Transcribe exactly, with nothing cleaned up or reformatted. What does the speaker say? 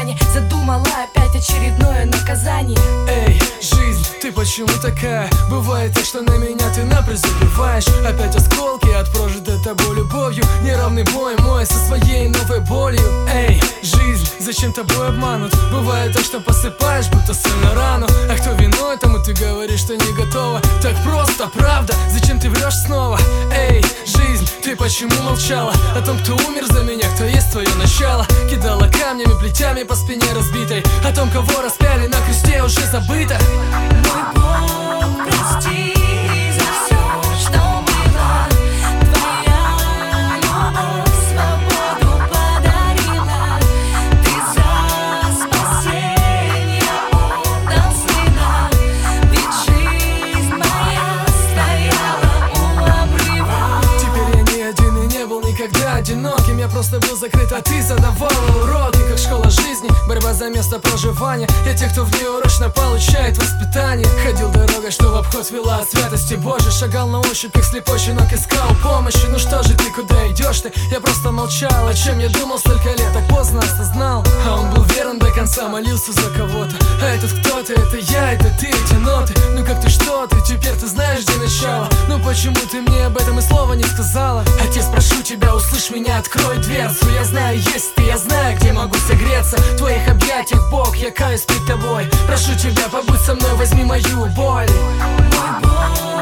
экране. Задумала опять очередное наказание. Эй, жизнь, ты почему такая? Бывает так, что на меня ты напрочь забиваешь. Опять осколки от прожитой тобой любовью. Неравный бой мой со своей новой болью. Эй, жизнь, зачем тобой обманут? Бывает так, что посыпаешь, будто соль на рану. А кто виной, тому ты говоришь, что не готова. Так просто, правда, зачем ты врешь снова? Эй, жизнь, ты почему молчала? О том, кто умер за меня, кто есть твое начало. Кидала камнями, плетями по спине разбитой. О том, кого распяли на кресте, уже забыто. Мой Бог, прости за все, что было. Твоя любовь свободу подарила. Ты за спасение отдал сына. Ведь жизнь моя стояла у обрыва. Теперь я не один и не был никогда одиноким. Я просто был закрыт, а ты задавала уроки. Как школа жизни, борьба за место проживания. Я тех, кто в ней урочно получает воспитание. Ходил дорогой, что в обход вела от святости Божьей. Шагал на ощупь, как слепой щенок, искал помощи. Ну что же ты, куда идешь ты? Я просто молчал, о чем я думал столько лет. Так поздно осознал, а он был верен до конца, молился за кого-то. А этот кто-то, это я, это ты, эти ноты. Ну как ты, что ты, теперь ты знаешь, где начало. Ну почему ты мне об этом и слова не сказала? Отец, прошу тебя, услышь меня, открой дверцу. Я знаю, есть ты, я знаю, где могу согреться. В твоих объятиях, Бог, я каюсь перед тобой. Прошу тебя, побудь со мной, возьми мою боль. Мой Бог,